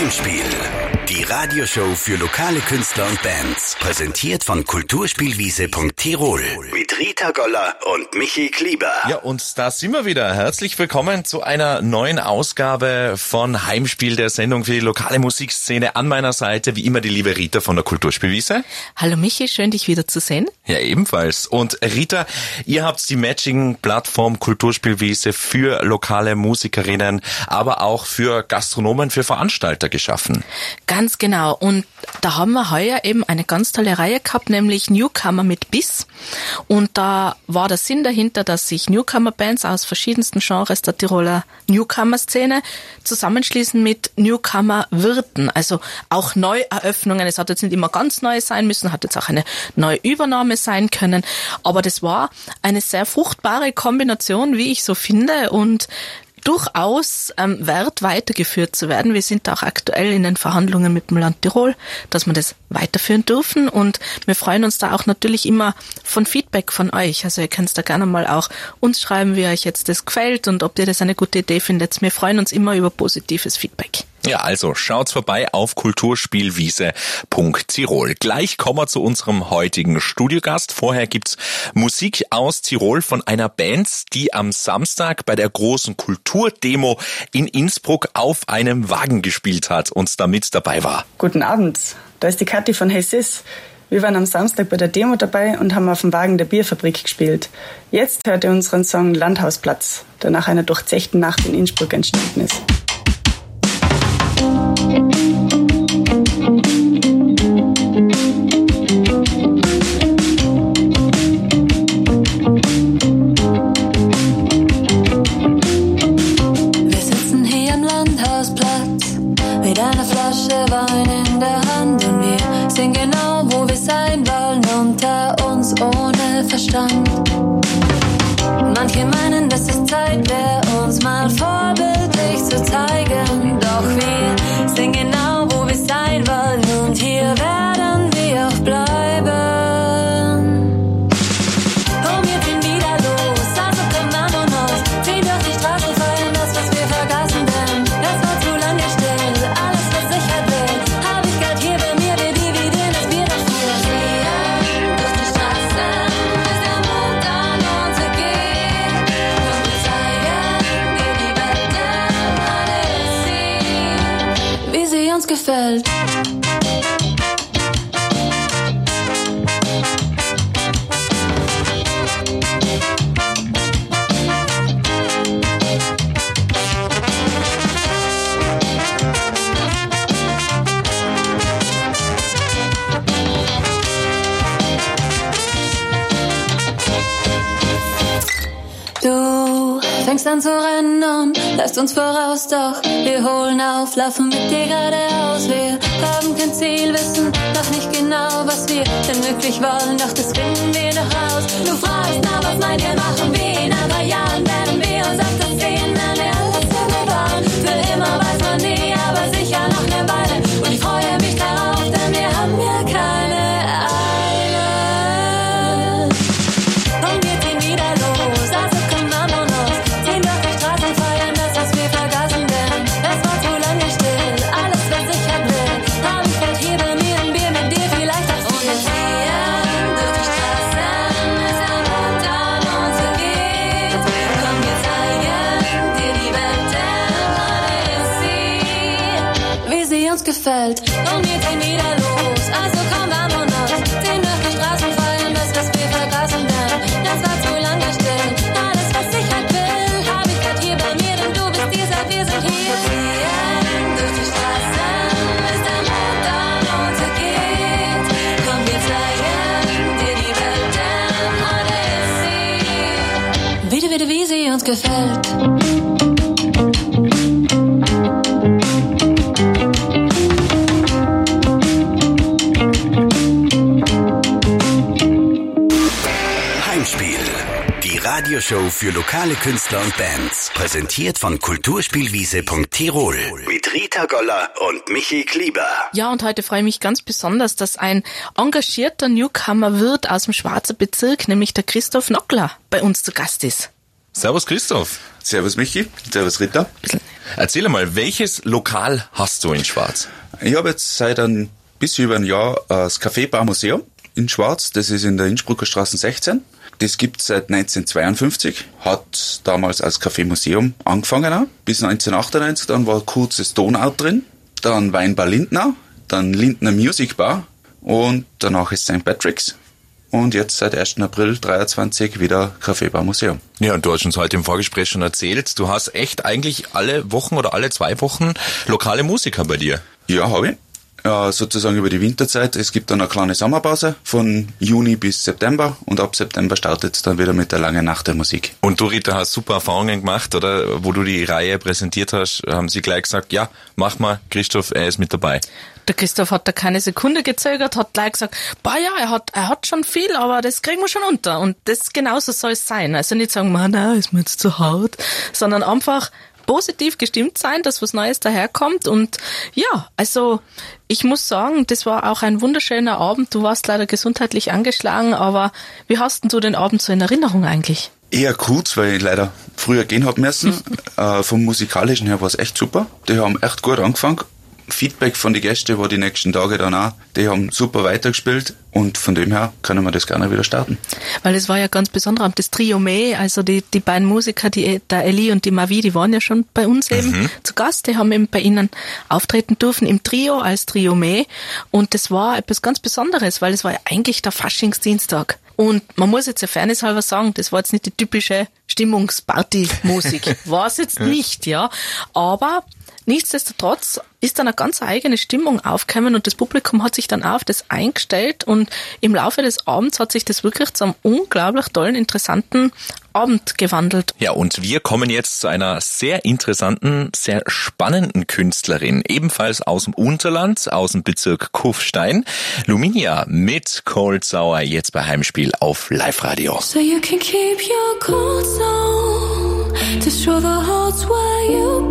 Heimspiel, die Radioshow für lokale Künstler und Bands, präsentiert von Kulturspielwiese.tirol mit Rita Goller und Michi Klieber. Ja, und da sind wir wieder. Herzlich willkommen zu einer neuen Ausgabe von Heimspiel, der Sendung für die lokale Musikszene. An meiner Seite wie immer die liebe Rita von der Kulturspielwiese. Hallo Michi, schön dich wieder zu sehen. Ja, ebenfalls. Und Rita, ihr habt die Matching-Plattform Kulturspielwiese für lokale Musikerinnen, aber auch für Gastronomen, für Veranstalter geschaffen. Ganz genau. Und da haben wir heuer eben eine ganz tolle Reihe gehabt, nämlich Newcomer mit Biss. Und da war der Sinn dahinter, dass sich Newcomer-Bands aus verschiedensten Genres der Tiroler Newcomer-Szene zusammenschließen mit Newcomer-Wirten. Also auch Neueröffnungen. Es hat jetzt nicht immer ganz neu sein müssen, hat jetzt auch eine neue Übernahme sein können. Aber das war eine sehr fruchtbare Kombination, wie ich so finde, und durchaus wert, weitergeführt zu werden. Wir sind auch aktuell in den Verhandlungen mit dem Land Tirol, dass wir das weiterführen dürfen, und wir freuen uns da auch natürlich immer von Feedback von euch. Also ihr könnt da gerne mal auch uns schreiben, wie euch jetzt das gefällt und ob ihr das eine gute Idee findet. Wir freuen uns immer über positives Feedback. Ja, also schaut's vorbei auf kulturspielwiese.tirol. Gleich kommen wir zu unserem heutigen Studiogast. Vorher gibt's Musik aus Tirol von einer Band, die am Samstag bei der großen Kulturdemo in Innsbruck auf einem Wagen gespielt hat und damit dabei war. Guten Abend, da ist die Kathi von Hey Sis. Wir waren am Samstag bei der Demo dabei und haben auf dem Wagen der Bierfabrik gespielt. Jetzt hört ihr unseren Song Landhausplatz, der nach einer durchzechten Nacht in Innsbruck entstanden ist. Wir sitzen hier am Landhausplatz mit einer Flasche Wein in der Hand und wir sehen genau, wo wir sein wollen, unter uns ohne Verstand. Manche meinen, dass es Zeit wäre, uns mal vorbildlich zu zeigen. Doch wir sehen genau, wo wir sein wollen, und hier werden wir auch bleiben. Und wir ziehen wieder los, also komm, vámonos. Ziehen durch die Straßen, feiern das, was wir vergaßen, denn das war zu lange still. Alles, was ich halt will, hab ich grad hier bei mir. Wir dividieren das Bier dafür. Ziehen durch die Straßen, bis der Mond an uns ergeht. Komm, wir zeigen dir die Welt, denn alles sieht, wie sie uns gefällt. Du fängst an zu rennen und lässt uns voraus, doch wir holen auf, laufen mit dir geradeaus. Wir haben kein Ziel, wissen noch nicht genau, was wir denn wirklich wollen, doch das finden wir noch raus. Du fragst, na, was meint ihr, machen wir in ein paar Jahren, werden wir uns auf das sehen, wenn wir alles bauen. Für immer weiß man nie, aber sicher noch eine Weile, und ich freue mich darauf, denn wir haben ja keine Eile. Und wir ziehen wieder los, also komm, vámonos. Ziehen durch die Straßen, feiern das, was wir vergaßen, denn das war zu lange still. Alles, was ich halt will, hab ich halt hier bei mir, ein Bier mit dir vielleicht auch. Und wir ziehen durch die Straßen, bis der Mond an uns vergeht. Komm, wir zeigen dir die Welt, denn alles sieht, wie sie uns gefällt. Und wir ziehen wieder los, also komm, vámonos. Ziehen durch die Straßen, feiern das, was wir vergaßen, denn das war zu lange still. Alles, was ich halt will, hab ich grad hier bei mir, denn du bist dieser, wir sind hier. Ziehen durch die Straßen, bis der Mond an uns ergeht. Komm, wir zeigen dir die Welt, denn alles sieht, wie sie uns gefällt. Heimspiel, die Radioshow für lokale Künstler und Bands, präsentiert von Kulturspielwiese.tirol mit Rita Goller und Michi Klieber. Ja, und heute freue ich mich ganz besonders, dass ein engagierter Newcomer-Wirt aus dem Schwarzer Bezirk, nämlich der Christoph Nockler, bei uns zu Gast ist. Servus Christoph. Servus Michi, servus Rita. Erzähl mal, welches Lokal hast du in Schwarz? Ich habe jetzt seit ein bisschen über ein Jahr das Café Bar Museum in Schwarz. Das ist in der Innsbrucker Straße 16. Das gibt's seit 1952. Hat damals als Café Museum angefangen auch, bis 1998. Dann war kurz das Donau drin. Dann Weinbar Lindner. Dann Lindner Music Bar. Und danach ist St. Patrick's. Und jetzt seit 1. April 23 wieder Café Bar Museum. Ja, und du hast uns heute im Vorgespräch schon erzählt, du hast echt eigentlich alle Wochen oder alle 2 Wochen lokale Musiker bei dir. Ja, habe ich. Sozusagen über die Winterzeit. Es gibt dann eine kleine Sommerpause von Juni bis September und ab September startet es dann wieder mit der langen Nacht der Musik. Und du, Rita, hast super Erfahrungen gemacht, oder? Wo du die Reihe präsentiert hast, haben sie gleich gesagt, ja, mach mal, Christoph, er ist mit dabei. Der Christoph hat da keine Sekunde gezögert, hat gleich gesagt, er hat schon viel, aber das kriegen wir schon unter. Und das genauso soll es sein. Also nicht sagen, nein, ist mir jetzt zu hart, sondern einfach positiv gestimmt sein, dass was Neues daherkommt. Und ja, also ich muss sagen, das war auch ein wunderschöner Abend. Du warst leider gesundheitlich angeschlagen, aber wie hast denn du den Abend so in Erinnerung eigentlich? Eher kurz, weil ich leider früher gehen hab müssen. Vom Musikalischen her war es echt super. Die haben echt gut angefangen. Feedback von den Gästen war die nächsten Tage dann auch. Die haben super weitergespielt und von dem her können wir das gerne wieder starten. Weil es war ja ganz besonders, das Trio May, also die beiden Musiker, der Eli und die Mavi, die waren ja schon bei uns eben zu Gast. Die haben eben bei ihnen auftreten dürfen im Trio als Trio May und das war etwas ganz Besonderes, weil es war ja eigentlich der Faschingsdienstag. Und man muss jetzt ja fairnesshalber sagen, das war jetzt nicht die typische Stimmungsparty-Musik. War es jetzt nicht, ja. Aber nichtsdestotrotz ist dann eine ganz eigene Stimmung aufgekommen und das Publikum hat sich dann auch auf das eingestellt und im Laufe des Abends hat sich das wirklich zu einem unglaublich tollen, interessanten Abend gewandelt. Ja, und wir kommen jetzt zu einer sehr interessanten, sehr spannenden Künstlerin, ebenfalls aus dem Unterland, aus dem Bezirk Kufstein. Luminia mit Cold Sour, jetzt bei Heimspiel auf Live-Radio. So you can keep your cold soul, destroy the hearts where you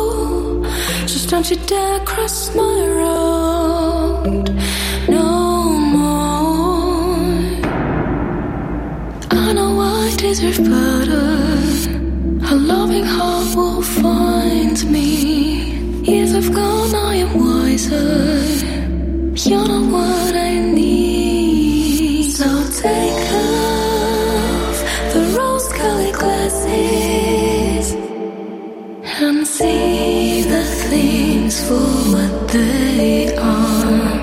go. Just don't you dare cross my road no more. I know I deserve better. A loving heart will find me. Years have gone, I am wiser. You're not what I need. So take off the rose-colored glasses and see the things for what they are.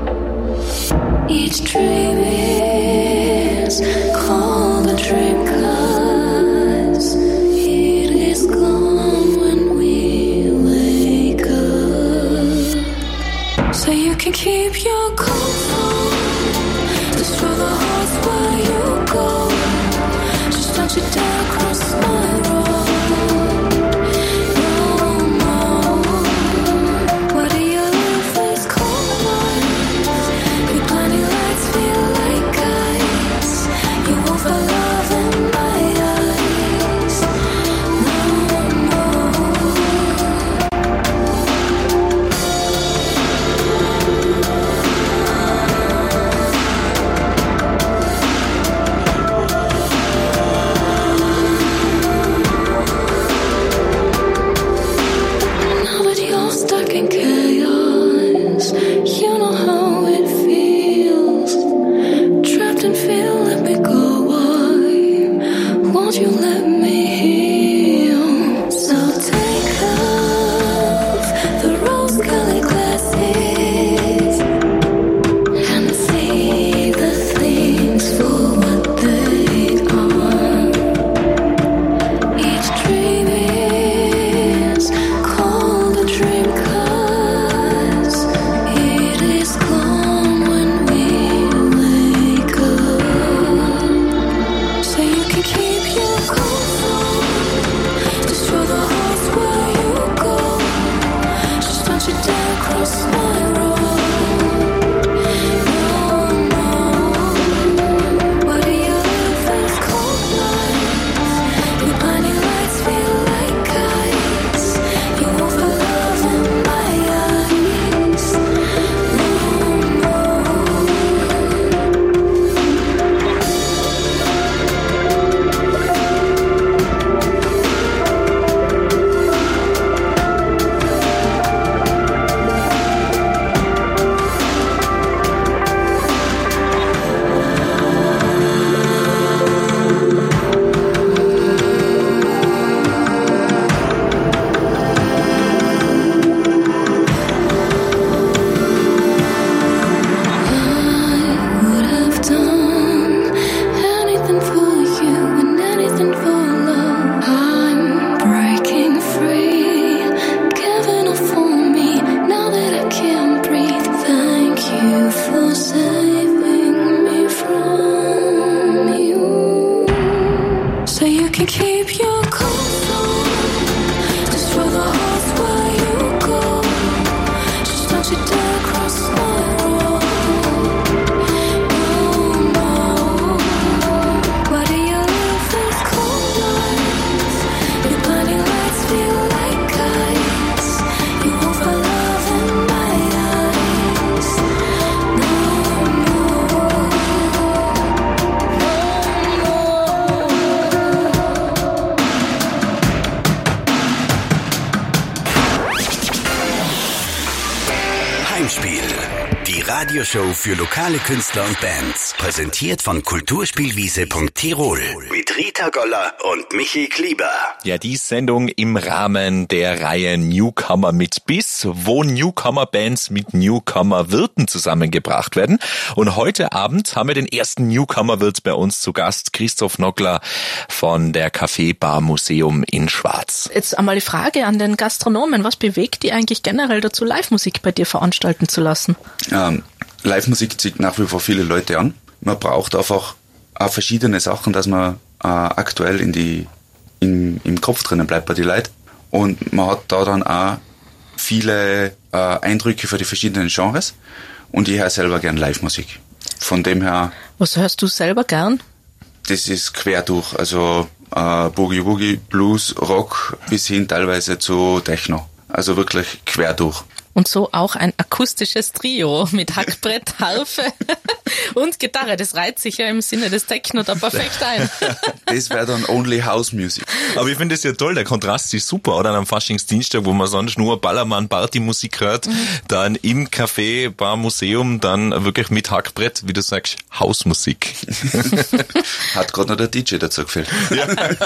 Each dream is called a dream 'cause it is gone when we wake up. So you can keep your cool, destroy the hearts where you go. Just don't you dare cross my road. Like Radioshow für lokale Künstler und Bands. Präsentiert von kulturspielwiese.tirol. Mit Rita Goller und Michi Klieber. Ja, die Sendung im Rahmen der Reihe Newcomer mit Biss, wo Newcomer-Bands mit Newcomer-Wirten zusammengebracht werden. Und heute Abend haben wir den ersten Newcomer-Wirt bei uns zu Gast, Christoph Nockler von der Café Bar Museum in Schwarz. Jetzt einmal die Frage an den Gastronomen. Was bewegt die eigentlich generell dazu, Live-Musik bei dir veranstalten zu lassen? Live-Musik zieht nach wie vor viele Leute an. Man braucht einfach auch verschiedene Sachen, dass man aktuell im Kopf drinnen bleibt bei den Leuten. Und man hat da dann auch viele Eindrücke für die verschiedenen Genres. Und ich höre selber gern Live-Musik. Von dem her... Was hörst du selber gern? Das ist quer durch. Also Boogie Woogie, Blues, Rock bis hin teilweise zu Techno. Also wirklich quer durch. Und so auch ein akustisches Trio mit Hackbrett, Harfe und Gitarre. Das reiht sich ja im Sinne des Techno da perfekt ein. Das wäre dann Only House Music. Aber ich finde es ja toll, der Kontrast ist super, oder? Am Faschingsdienstag, wo man sonst nur Ballermann-Party-Musik hört, dann im Café Bar Museum dann wirklich mit Hackbrett, wie du sagst, Hausmusik. Hat gerade noch der DJ dazu gefällt. Ja.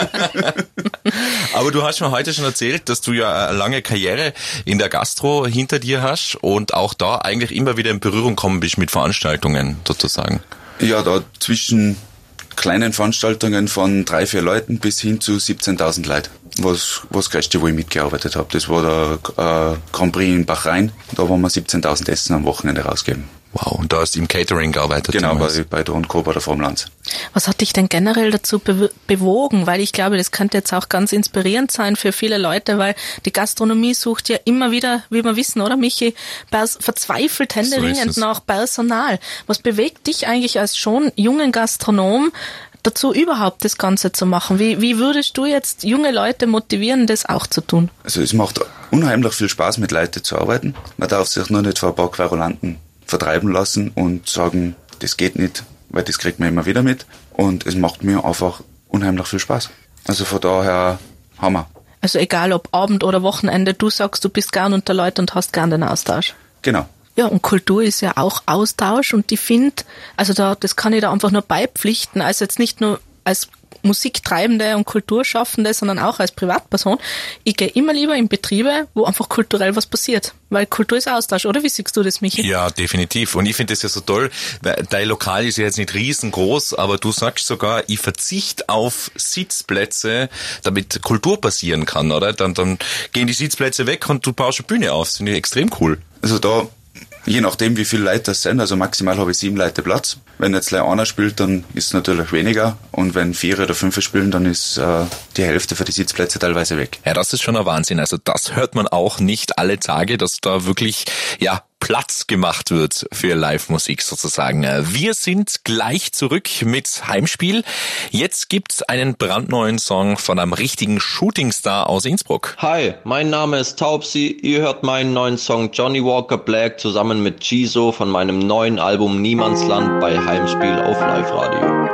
Aber du hast mir heute schon erzählt, dass du ja eine lange Karriere in der Gastro hinter dir hast und auch da eigentlich immer wieder in Berührung kommen bist mit Veranstaltungen sozusagen. Ja, da zwischen kleinen Veranstaltungen von 3-4 Leuten bis hin zu 17.000 Leuten. Was das Größte, wo ich mitgearbeitet habe. Das war der Grand Prix in Bachrhein. Da wollen wir 17.000 Essen am Wochenende rausgeben. Wow, und da hast du im Catering gearbeitet? Genau, bei der und Co. bei der Formel 1. Was hat dich denn generell dazu bewogen? Weil ich glaube, das könnte jetzt auch ganz inspirierend sein für viele Leute, weil die Gastronomie sucht ja immer wieder, wie wir wissen, oder Michi, verzweifelt händeringend nach Personal. Was bewegt dich eigentlich als schon jungen Gastronom dazu, überhaupt das Ganze zu machen? Wie würdest du jetzt junge Leute motivieren, das auch zu tun? Also es macht unheimlich viel Spaß, mit Leuten zu arbeiten. Man darf sich nur nicht vor ein paar Querulanten vertreiben lassen und sagen, das geht nicht, weil das kriegt man immer wieder mit. Und es macht mir einfach unheimlich viel Spaß. Also von daher Hammer. Also egal ob Abend oder Wochenende, du sagst, du bist gern unter Leuten und hast gern den Austausch. Genau. Ja, und Kultur ist ja auch Austausch und ich finde, also das kann ich da einfach nur beipflichten, also jetzt nicht nur als Musiktreibende und Kulturschaffende, sondern auch als Privatperson. Ich gehe immer lieber in Betriebe, wo einfach kulturell was passiert. Weil Kultur ist Austausch, oder? Wie siehst du das, Michi? Ja, definitiv. Und ich finde das ja so toll, weil dein Lokal ist ja jetzt nicht riesengroß, aber du sagst sogar, ich verzichte auf Sitzplätze, damit Kultur passieren kann, oder? Dann gehen die Sitzplätze weg und du baust eine Bühne auf. Das finde ich extrem cool. Also da, je nachdem wie viele Leute das sind, also maximal habe ich 7 Leute Platz. Wenn jetzt gleich einer spielt, dann ist es natürlich weniger. Und wenn 4 oder 5 spielen, dann ist die Hälfte für die Sitzplätze teilweise weg. Ja, das ist schon ein Wahnsinn. Also das hört man auch nicht alle Tage, dass da wirklich, ja, Platz gemacht wird für Live-Musik sozusagen. Wir sind gleich zurück mit Heimspiel. Jetzt gibt's einen brandneuen Song von einem richtigen Shootingstar aus Innsbruck. Hi, mein Name ist Taubsi. Ihr hört meinen neuen Song Johnny Walker Black zusammen mit Chizo von meinem neuen Album Niemandsland bei Heimspiel auf Live Radio.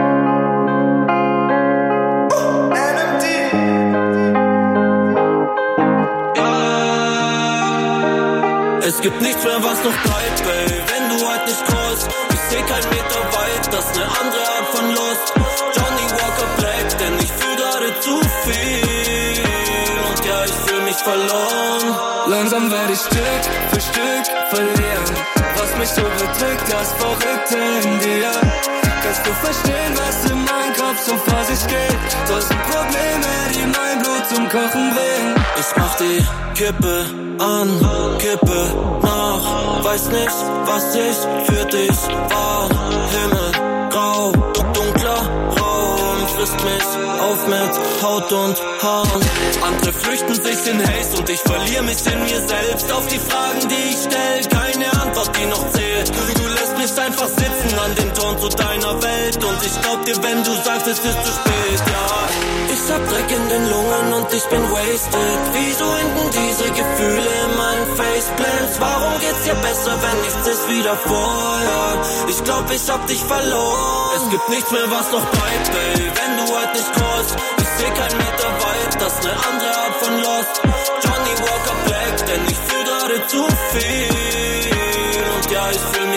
Es gibt nichts mehr, was noch bleibt, ey, wenn du halt nicht callst. Ich seh kein Meter weit, das ist ne andere Art von Lust. Johnny Walker Black, denn ich fühl gerade zu viel. Und ja, ich fühl mich verloren. Langsam werde ich Stück für Stück verlieren. Was mich so bedrückt, das Verrückte in dir. Kannst du verstehen, was in meinem Kopf so vor sich geht? Tausend Probleme, die mein Blut zum Kochen bringen. Ich mach die Kippe an, Kippe nach. Weiß nicht, was ich für dich war. Himmel, grau, dunkler Raum frisst mich auf mit Haut und Haaren. Andere flüchten sich in Haze und ich verliere mich in mir selbst. Auf die Fragen, die ich stell, keine Antwort, die noch zählt. Du lässt mich einfach sitzen an dem Turm zu deiner Welt. Und ich glaub dir, wenn du sagst, es ist zu spät, ja. Ich hab Dreck in den Lungen und ich bin wasted. Wieso enden diese Gefühle in meinen Faceplans? Warum geht's dir besser, wenn nichts ist wie davor? Ich glaub, ich hab dich verloren. Es gibt nichts mehr, was noch bleibt, ey, wenn du halt nicht callst. Ich seh kein Meter weit, das ist ne andere Art von Lost. Johnny Walker Black, denn ich fühl gerade zu viel. Und ja, ich fühl mich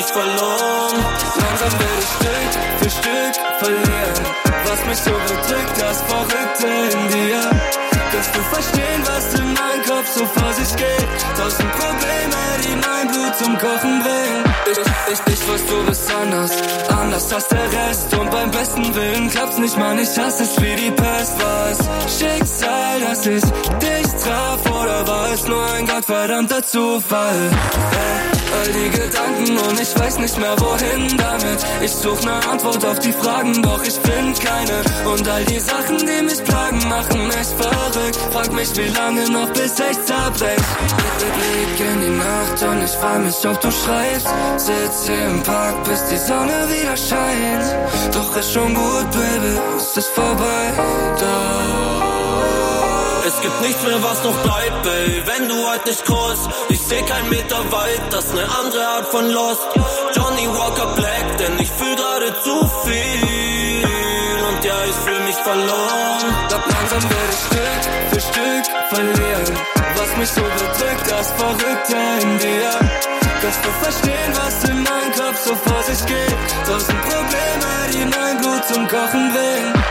mich verloren. Langsam werde ich Stück für Stück verlieren. Was mich so bedrückt, das Verrückte in dir. Kannst du verstehen, was in meinem Kopf so vor sich geht? 1000 Probleme, die mein Blut zum Kochen bringen. Ich weiß, du bist anders als der Rest. Und beim besten Willen klappt's nicht, Mann, ich hasse es wie die Pest. War es Schicksal, dass ich dich traf? Oder war es nur ein gottverdammter Zufall? All die Gedanken und ich weiß nicht mehr wohin damit. Ich such ne Antwort auf die Fragen, doch ich find keine. Und all die Sachen, die mich plagen, machen mich verrückt. Frag mich, wie lange noch, bis ich zerbrech. Blick in die Nacht und ich frag mich, ob du schreibst. Sitz hier im Park, bis die Sonne wieder scheint. Doch ist schon gut, Baby, es ist vorbei. Es gibt nichts mehr, was noch bleibt, Baby, wenn du heute nicht groß. Ich seh kein Meter weit, das ist ne andere Art von Lost. Johnny Walker Black, denn ich fühl gerade zu viel. Und ja, ich fühl mich verloren. Doch langsam werde ich Stück für Stück verlieren. Was mich so bedrückt, das Verrückte in dir. Kannst du verstehen, was in meinem Kopf so vor sich geht? 1000 Probleme, die mein Blut zum Kochen bringen.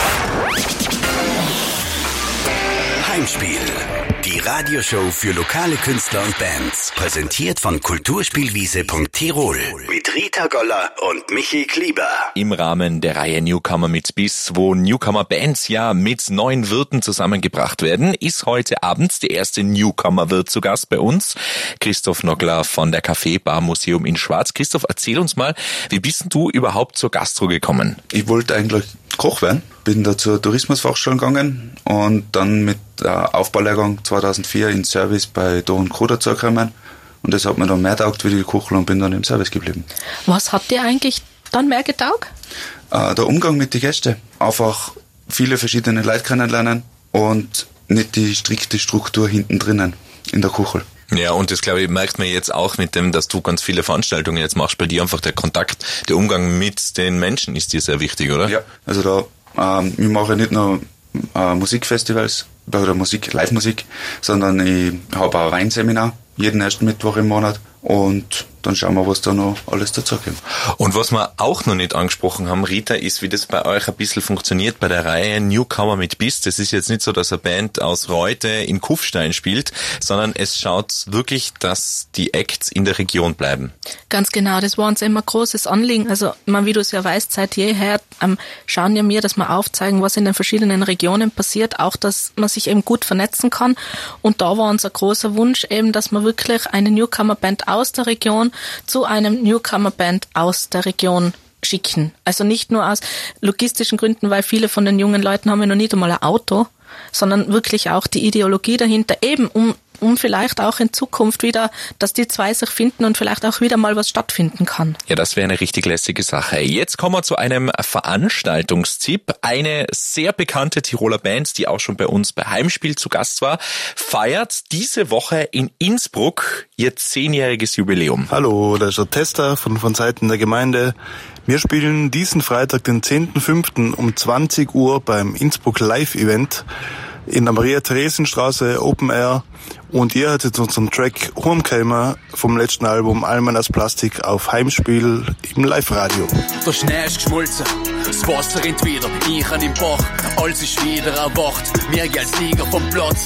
Heimspiel, die Radioshow für lokale Künstler und Bands, präsentiert von Kulturspielwiese.Tirol mit Rita Goller und Michi Klieber. Im Rahmen der Reihe Newcomer mit Biss, wo Newcomer-Bands ja mit neuen Wirten zusammengebracht werden, ist heute Abend der erste Newcomer-Wirt zu Gast bei uns, Christoph Nockler von der Kaffeebar Museum in Schwarz. Christoph, erzähl uns mal, wie bist denn du überhaupt zur Gastro gekommen? Ich wollte eigentlich Koch werden, bin da zur Tourismusfachschule gegangen und dann mit Aufbaulehrgang 2004 in Service bei Do & Co dazugekommen und das hat mir dann mehr getaugt wie die Kuchel und bin dann im Service geblieben. Was hat dir eigentlich dann mehr getaugt? Der Umgang mit den Gästen, einfach viele verschiedene Leute kennenlernen und nicht die strikte Struktur hinten drinnen in der Kuchel. Ja, und das, glaube ich, merkt man jetzt auch mit dem, dass du ganz viele Veranstaltungen jetzt machst, bei dir einfach der Kontakt, der Umgang mit den Menschen ist dir sehr wichtig, oder? Ja, also da, ich mache nicht nur Musikfestivals oder Live-Musik, sondern ich habe auch ein Weinseminar jeden ersten Mittwoch im Monat und dann schauen wir, was da noch alles dazukommt. Und was wir auch noch nicht angesprochen haben, Rita, ist, wie das bei euch ein bisschen funktioniert bei der Reihe Newcomer mit Biss. Das ist jetzt nicht so, dass eine Band aus Reute in Kufstein spielt, sondern es schaut wirklich, dass die Acts in der Region bleiben. Ganz genau, das war uns immer ein großes Anliegen. Also, wie du es ja weißt, seit jeher schauen ja wir, dass wir aufzeigen, was in den verschiedenen Regionen passiert, auch, dass man sich eben gut vernetzen kann. Und da war unser großer Wunsch eben, dass man wirklich eine Newcomer-Band aus der Region zu einem Newcomer-Band aus der Region schicken. Also nicht nur aus logistischen Gründen, weil viele von den jungen Leuten haben ja noch nicht einmal ein Auto, sondern wirklich auch die Ideologie dahinter, eben um vielleicht auch in Zukunft wieder, dass die zwei sich finden und vielleicht auch wieder mal was stattfinden kann. Ja, das wäre eine richtig lässige Sache. Jetzt kommen wir zu einem Veranstaltungstipp. Eine sehr bekannte Tiroler Band, die auch schon bei uns bei Heimspiel zu Gast war, feiert diese Woche in Innsbruck ihr 10-jähriges Jubiläum. Hallo, da ist der Tester von Seiten der Gemeinde. Wir spielen diesen Freitag, den 10.05. um 20 Uhr beim Innsbruck Live-Event in der Maria-Theresien-Straße Open Air und ihr hattet unseren Track Hormkeimer vom letzten Album Alman aus Plastik auf Heimspiel im Live-Radio. Der Schnee ist geschmolzen, das Wasser rennt wieder, ich an im Bach, alles ist wieder erwacht, mir geh als Liga vom Platz.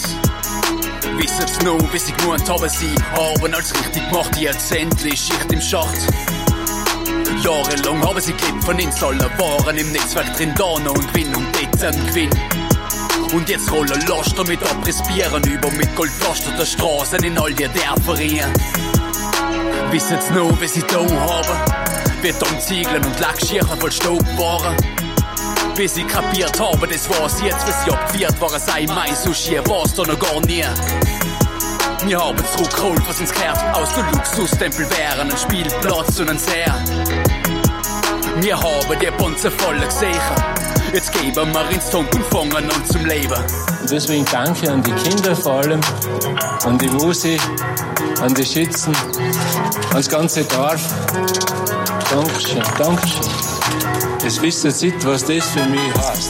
Wissen's noch, wie sie gemeint haben, sie haben alles richtig gemacht, jetzt endlich Schicht im Schacht. Jahrelang haben sie gelebt von uns, alle waren im Netzwerk drin, da noch ein Gewinn und jetzt ein Gewinn. Und jetzt rollen Laster mit Abrissbieren über mit Goldpflaster der Straßen in all die Dörfer rein. Wissen's noch, wie sie da haben? Betonziegeln und Lackschirchen voll Staub waren. Bis sie kapiert haben, das war's jetzt, was sie abgeführt waren, sei mein Sushi, war's da noch gar nie. Wir haben zurückgeholt, was uns gehört, aus der Luxustempel wären ein Spielplatz und ein See. Wir haben die Bonze voll gesehen. Jetzt geben wir ins Tank und fangen an zum Leben. Und deswegen danke an die Kinder vor allem, an die Musi, an die Schützen, ans ganze Dorf. Dankeschön, Dankeschön. Jetzt wisst ihr nicht, was das für mich heißt.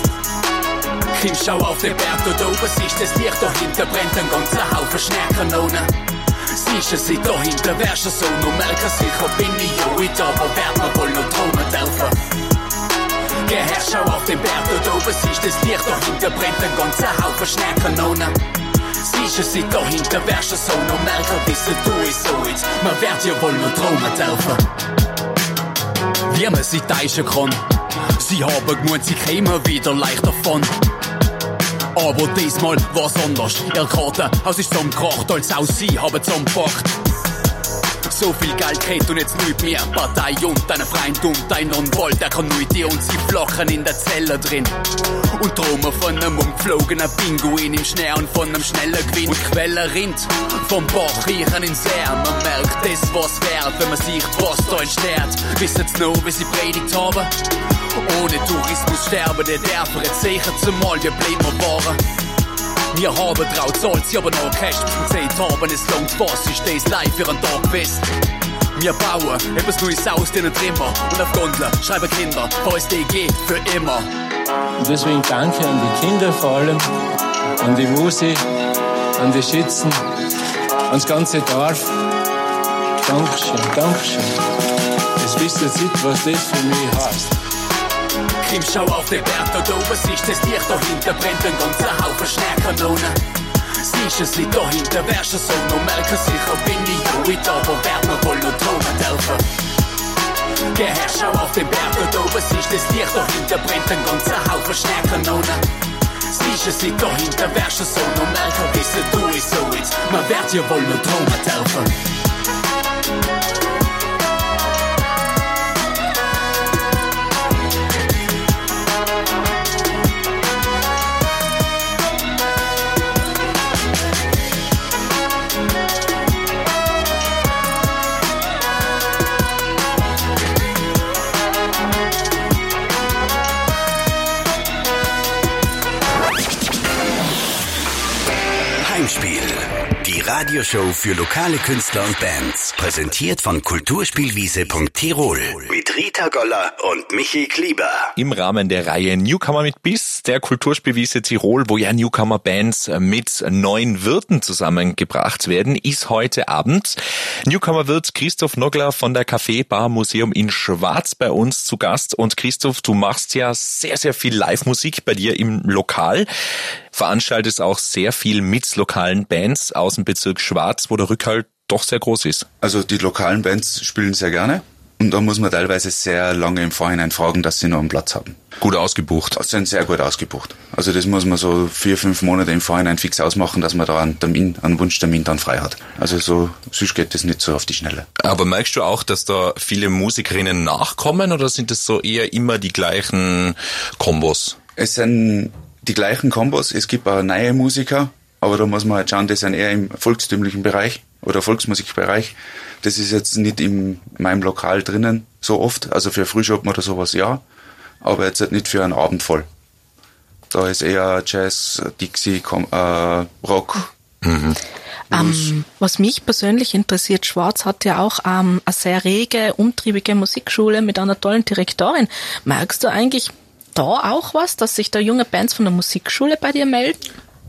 Ich schau auf den Berg, dort oben siehst das Licht, dahinter brennt ein ganzer Haufen Schneekanonen. Siehst du, sie dahinter wärst du so, nur merken sicher bin ich ja ich da, aber werd mir wohl noch träumen dürfen. Geh her, schau auf den Berg dort oben, siehst das Licht dahinter brennt ein ganzer Haufen Schneekanonen. Siehst du, sie dahinter wärst du so, nur merken, wissen du ist so jetzt, man werd ja wohl noch träumen dürfen. Wie man sie täuschen kann, sie haben gemeint, sie kämen wieder leicht davon. Aber diesmal war's anders. Ihr Kartenhaus ist zusammengekracht, als auch sie haben zusammengepackt. So viel Geld kriegt und jetzt nicht mehr Partei und deine Freund und dein Anwalt, der kann nicht dir und sie flachen in der Zelle drin. Und Träume von einem umgeflogenen Pinguin im Schnee und von einem schnellen Gewinn. Und Quelle rinnt vom Bach riechen ins Meer. Man merkt, das was wert, wenn man sieht, was da entsteht. Wissen's noch, wie sie predigt haben? Ohne Tourismus sterben die Dörfer, jetzt sicher zumal, wie blieb wir waren. Wir haben traut, zahlt sie aber noch Cash, bis wir Zeit haben, es langt was, ich steh's live für einen Tag fest. Wir bauen etwas Neues aus, den Trimmer, und auf Gondel schreiben Kinder, VSDG für immer. Und deswegen danke an die Kinder vor allem, an die Musi, an die Schützen, ans ganze Dorf. Dankeschön, Dankeschön. Das wisst ihr nicht, was das für mich heißt. Kim, schau auf den Berg dort oben, siehst das Licht dahinter brennt ein ganzer Haufen Schneekanonen. Siehst du, sie dahinter wärst du so, nur merken sicher bin ich ja ich da, aber werd mir wohl noch träumen dürfen. Geh her, schau auf den Berg dort oben, siehst das Licht dahinter brennt ein ganzer Haufen Schneekanonen. Siehst du, sie dahinter wärst du so, nur merken, wissen du ist so jetzt, man werd ja wohl noch träumen dürfen. Heimspiel, die Radioshow für lokale Künstler und Bands, präsentiert von Kulturspielwiese.Tirol mit Rita Goller und Michi Klieber. Im Rahmen der Reihe Newcomer mit Biss, der Kulturspielwiese Tirol, wo ja Newcomer-Bands mit neuen Wirten zusammengebracht werden, ist heute Abend Newcomer-Wirt Christoph Nogler von der Café Bar Museum in Schwarz bei uns zu Gast. Und Christoph, du machst ja sehr, sehr viel Live-Musik bei dir im Lokal, veranstaltest auch sehr viel mit lokalen Bands aus dem Bezirk Schwarz, wo der Rückhalt doch sehr groß ist. Also die lokalen Bands spielen sehr gerne und da muss man teilweise sehr lange im Vorhinein fragen, dass sie noch einen Platz haben. Gut ausgebucht. Sie sind sehr gut ausgebucht. Also das muss man so 4-5 Monate im Vorhinein fix ausmachen, dass man da einen Wunschtermin dann frei hat. Also so sonst geht das nicht so auf die Schnelle. Aber merkst du auch, dass da viele Musikerinnen nachkommen oder sind es so eher immer die gleichen Kombos? Es sind die gleichen Kombos. Es gibt auch neue Musiker, aber da muss man halt schauen, die sind eher im volkstümlichen Bereich oder Volksmusikbereich. Das ist jetzt nicht in meinem Lokal drinnen so oft. Also für Frühschoppen oder sowas ja, aber jetzt halt nicht für einen Abend voll. Da ist eher Jazz, Dixie, Rock. Mhm. Was mich persönlich interessiert, Schwarz hat ja auch eine sehr rege, umtriebige Musikschule mit einer tollen Direktorin. Merkst du eigentlich da auch was, dass sich da junge Bands von der Musikschule bei dir melden?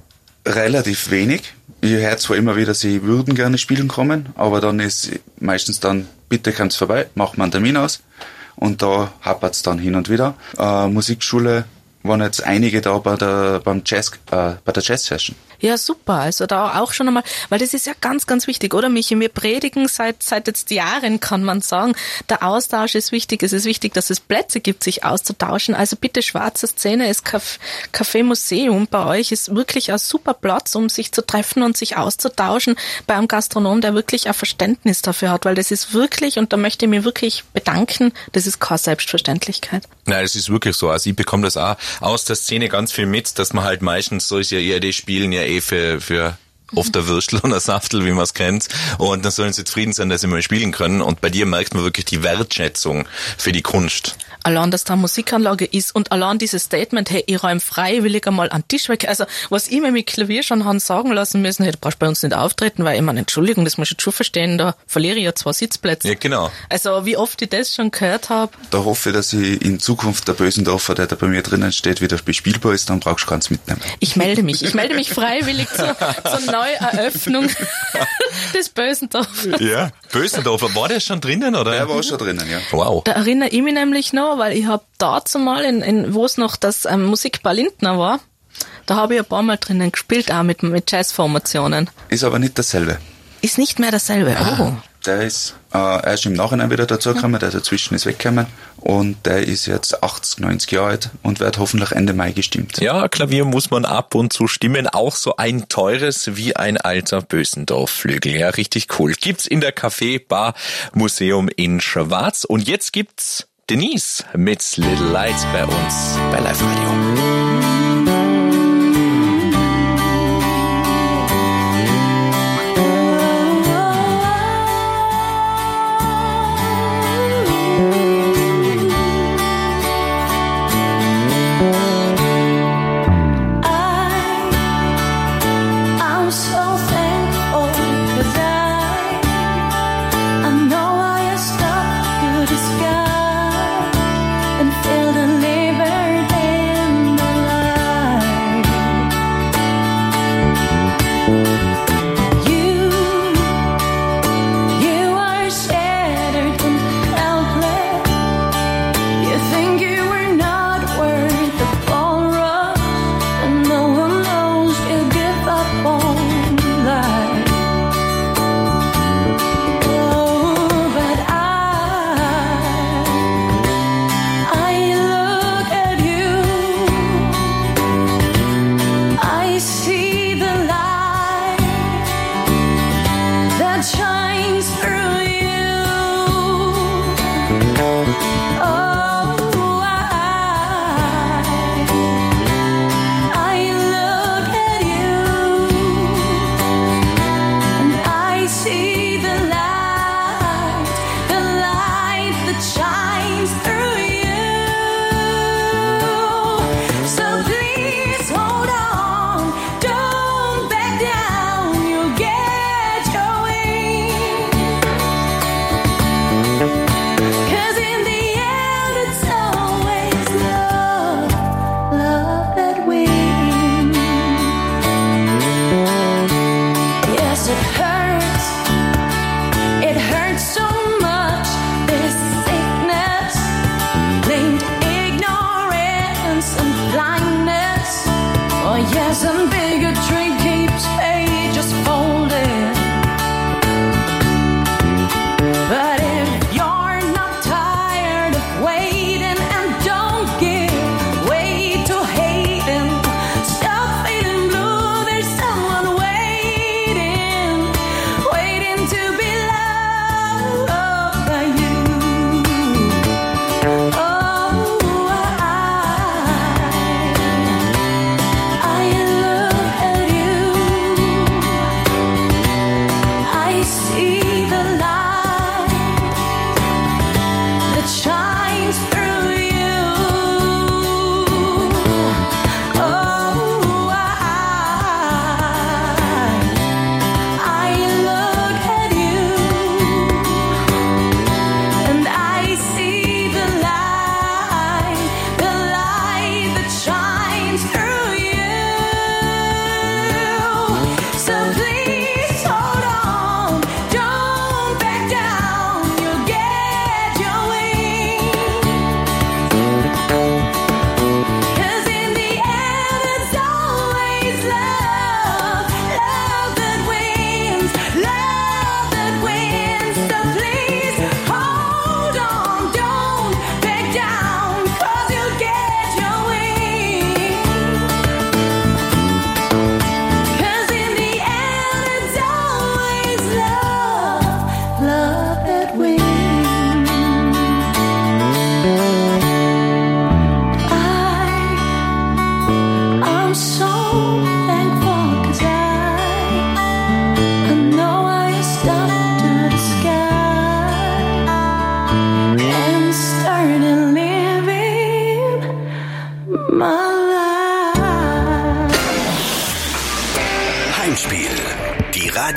Relativ wenig. Ich höre zwar immer wieder, sie würden gerne spielen kommen, aber dann ist meistens dann, bitte kommt's vorbei, macht man einen Termin aus und da hapert's dann hin und wieder. Musikschule waren jetzt einige da bei der Jazz-Session. Ja, super. Also da auch schon einmal, weil das ist ja ganz, ganz wichtig, oder Michi? Wir predigen seit jetzt Jahren, kann man sagen, der Austausch ist wichtig. Es ist wichtig, dass es Plätze gibt, sich auszutauschen. Also bitte, Schwarze Szene, ist Café Museum bei euch ist wirklich ein super Platz, um sich zu treffen und sich auszutauschen bei einem Gastronom, der wirklich ein Verständnis dafür hat, weil das ist wirklich, und da möchte ich mich wirklich bedanken, das ist keine Selbstverständlichkeit. Nein, das ist wirklich so. Also ich bekomme das auch aus der Szene ganz viel mit, dass man halt meistens so ist ja eher, die spielen ja für oft der Würstel und der Saftel, wie man es kennt. Und dann sollen sie zufrieden sein, dass sie mal spielen können. Und bei dir merkt man wirklich die Wertschätzung für die Kunst. Allein, dass da eine Musikanlage ist und allein dieses Statement, hey, ich räume freiwillig einmal an den Tisch weg. Also, was ich mir mit Klavier schon haben sagen lassen müssen, hey, du brauchst bei uns nicht auftreten, weil ich meine, Entschuldigung, das muss ich schon verstehen, da verliere ich ja 2 Sitzplätze. Ja, genau. Also, wie oft ich das schon gehört habe. Da hoffe ich, dass ich in Zukunft der Bösendorfer, der da bei mir drinnen steht, wieder bespielbar ist, dann brauchst du keins mitnehmen. Ich melde mich freiwillig zur Neueröffnung des Bösendorfers. Ja, Bösendorfer, war der schon drinnen, oder? Der war schon drinnen, ja. Wow. Da erinnere ich mich nämlich noch, weil ich habe dazu mal, wo es noch das Musikbar Lindner war, da habe ich ein paar Mal drinnen gespielt, auch mit Jazzformationen. Ist aber nicht dasselbe. Ist nicht mehr dasselbe, oh. Der ist erst im Nachhinein wieder dazugekommen, der dazwischen ist weggekommen und der ist jetzt 80, 90 Jahre alt und wird hoffentlich Ende Mai gestimmt. Ja, Klavier muss man ab und zu stimmen, auch so ein teures wie ein alter Bösendorf-Flügel. Ja, richtig cool. Gibt's in der Café Bar Museum in Schwarz und jetzt gibt's Denise mit Little Lights bei uns bei Live Radio.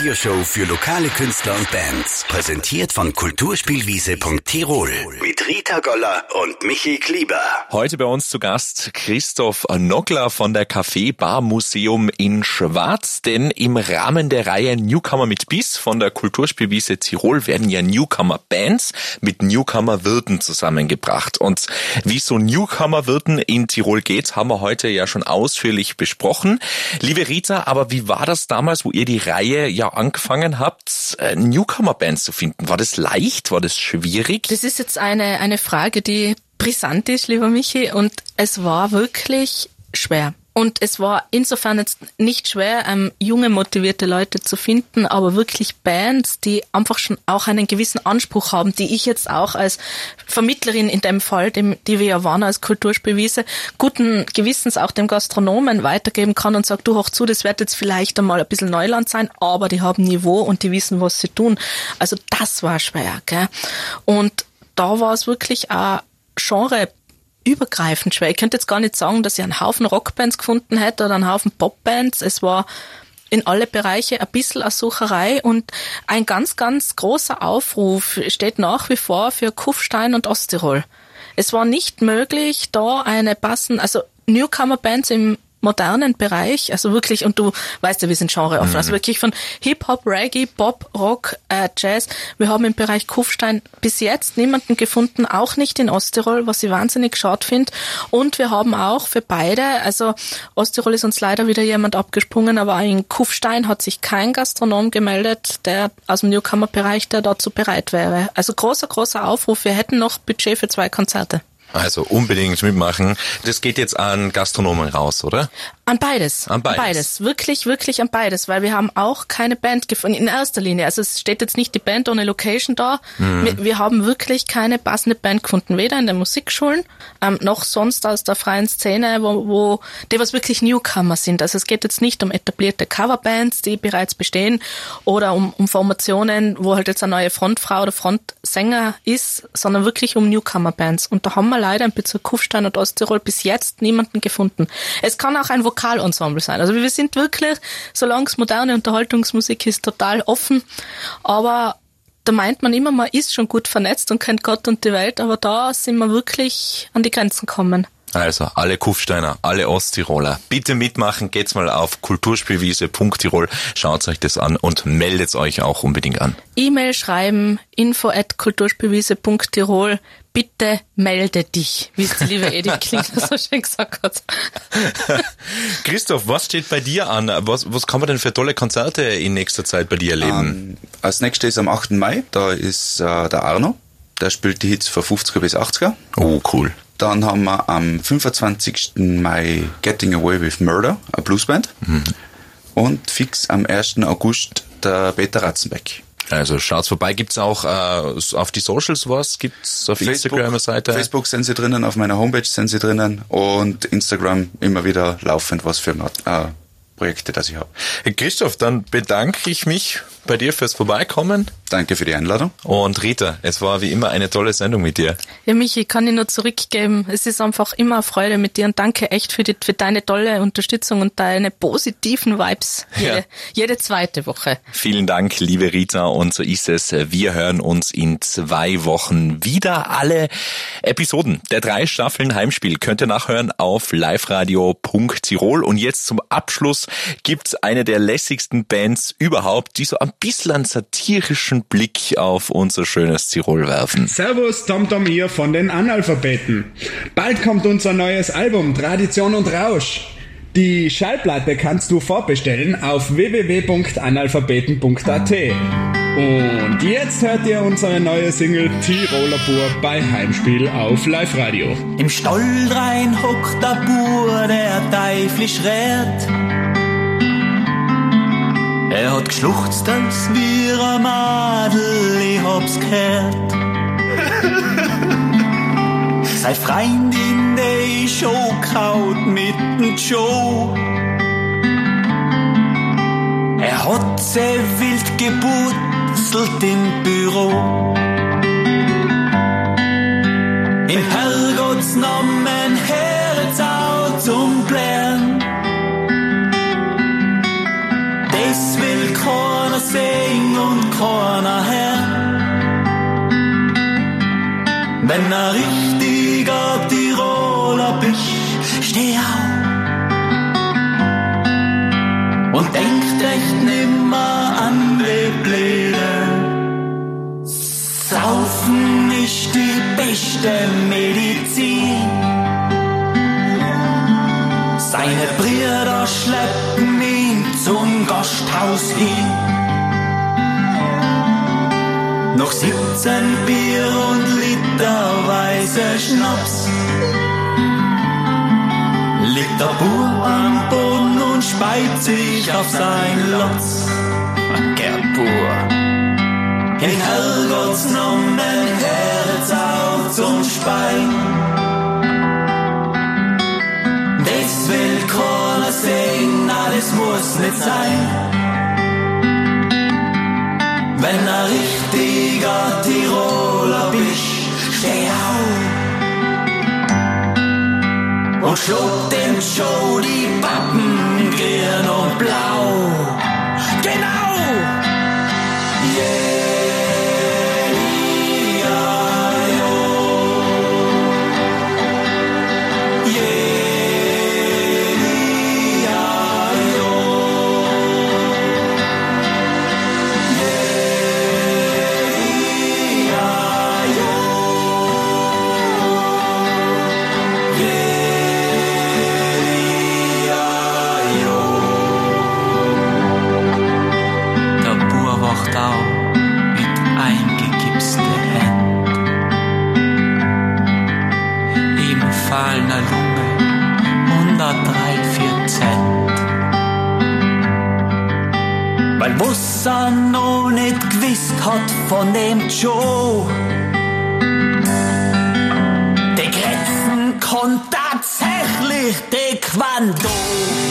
Radioshow für lokale Künstler und Bands. Präsentiert von Kulturspielwiese.tirol. Mit Rita Goller und Michi Klieber. Heute bei uns zu Gast Christoph Nockler von der Café Bar Museum in Schwarz. Denn im Rahmen der Reihe Newcomer mit Biss von der Kulturspielwiese Tirol werden ja Newcomer-Bands mit Newcomer-Wirten zusammengebracht. Und wie so Newcomer-Wirten in Tirol geht, haben wir heute ja schon ausführlich besprochen. Liebe Rita, aber wie war das damals, wo ihr die Reihe ja angefangen habt, Newcomer-Bands zu finden? War das leicht? War das schwierig? Das ist jetzt eine Frage, die brisant ist, lieber Michi, und es war wirklich schwer. Und es war insofern jetzt nicht schwer, junge, motivierte Leute zu finden, aber wirklich Bands, die einfach schon auch einen gewissen Anspruch haben, die ich jetzt auch als Vermittlerin in dem Fall, die wir ja waren als Kulturspielwiese, guten Gewissens auch dem Gastronomen weitergeben kann und sagt, du hoch zu, das wird jetzt vielleicht einmal ein bisschen Neuland sein, aber die haben Niveau und die wissen, was sie tun. Also das war schwer, gell? Und da war es wirklich auch genreübergreifend schwer. Ich könnte jetzt gar nicht sagen, dass ich einen Haufen Rockbands gefunden hätte oder einen Haufen Popbands. Es war in alle Bereiche ein bisschen eine Sucherei und ein ganz, ganz großer Aufruf steht nach wie vor für Kufstein und Osttirol. Es war nicht möglich, da eine passende, also Newcomer-Bands im modernen Bereich, also wirklich, und du weißt ja, wir sind Genre offen, also wirklich von Hip-Hop, Reggae, Pop, Rock, Jazz. Wir haben im Bereich Kufstein bis jetzt niemanden gefunden, auch nicht in Osttirol, was ich wahnsinnig schade finde. Und wir haben auch für beide, also Osttirol ist uns leider wieder jemand abgesprungen, aber in Kufstein hat sich kein Gastronom gemeldet, der aus dem Newcomer-Bereich, der dazu bereit wäre. Also großer Aufruf, wir hätten noch Budget für 2 Konzerte. Also unbedingt mitmachen. Das geht jetzt an Gastronomen raus, oder? An beides. An beides. Wirklich an beides, weil wir haben auch keine Band gefunden, in erster Linie. Also es steht jetzt nicht die Band ohne Location da. Wir haben wirklich keine passende Band gefunden, weder in den Musikschulen, noch sonst aus der freien Szene, wo die was wirklich Newcomer sind. Also es geht jetzt nicht um etablierte Coverbands, die bereits bestehen, oder um Formationen, wo halt jetzt eine neue Frontfrau oder Frontsänger ist, sondern wirklich um Newcomer-Bands. Und da haben wir leider im Bezirk Kufstein und Osttirol bis jetzt niemanden gefunden. Es kann auch ein Vokalensemble sein. Also wir sind wirklich, solange es moderne Unterhaltungsmusik ist, total offen. Aber da meint man immer, man ist schon gut vernetzt und kennt Gott und die Welt, aber da sind wir wirklich an die Grenzen gekommen. Also alle Kufsteiner, alle Osttiroler, bitte mitmachen, geht's mal auf kulturspielwiese.tirol, schaut euch das an und meldet euch auch unbedingt an. E-Mail schreiben, info@kulturspielwiese.tirol, bitte melde dich, wie es die liebe Edith Klingler so schön gesagt hat. Christoph, was steht bei dir an? Was kann man denn für tolle Konzerte in nächster Zeit bei dir erleben? Als nächstes ist am 8. Mai, da ist der Arno, der spielt die Hits von 50er bis 80er. Oh, cool. Dann haben wir am 25. Mai Getting Away with Murder, eine Bluesband. Und fix am 1. August der Peter Ratzenbeck. Also schaut's vorbei. Gibt's auch auf die Socials was? Gibt's auf Instagram-Seite? Facebook sind sie drinnen, auf meiner Homepage sind sie drinnen und Instagram immer wieder laufend was für Projekte, das ich habe. Christoph, dann bedanke ich mich bei dir fürs Vorbeikommen. Danke für die Einladung. Und Rita, es war wie immer eine tolle Sendung mit dir. Ja, Michi, kann ich nur zurückgeben. Es ist einfach immer eine Freude mit dir und danke echt für deine tolle Unterstützung und deine positiven Vibes jede zweite Woche. Vielen Dank, liebe Rita, und so ist es. Wir hören uns in 2 Wochen wieder. Alle Episoden der 3 Staffeln Heimspiel könnt ihr nachhören auf liveradio.tirol. Und jetzt zum Abschluss gibt's eine der lässigsten Bands überhaupt, die so ein bisschen einen satirischen Blick auf unser schönes Tirol werfen. Servus, TomTom hier von den Analphabeten. Bald kommt unser neues Album Tradition und Rausch. Die Schallplatte kannst du vorbestellen auf www.analphabeten.at. Und jetzt hört ihr unsere neue Single Tiroler Bur bei Heimspiel auf Live Radio. Im Stall rein hockt der Bur, der teuflisch rät. Er hat geschluchzt, als wir ein Madel, ich hab's gehört. Sei Freundin, die Show kaut mit dem Joe. Er hat sie wild geputzelt im Büro. Im Herrgottsnamen hört's auch zum Blären. Das will keiner gesehen und keiner her. Wenn ein richtiger Tiroler bist, steh auf und denkt echt nimmer an die Pläne. Saufen ist die beste Medizin. Seine Brüder schleppen ihn zum Gasthaus hin. Noch 17 Bier und literweise Schnaps liegt der Bub am Boden und speit sich auf sein Lotz. Gern Bub. In Herrgottsnamen Herz auf zum Spein. Das will keiner sehen, na das muss nicht sein. Wenn ein richtiger Tiroler bist, steh auf und schluck dem Show die Pappen grün und blau. Genau! Yeah! Weil was er noch nicht gewusst hat von dem Joe, die Grenzen kann tatsächlich Taekwondo.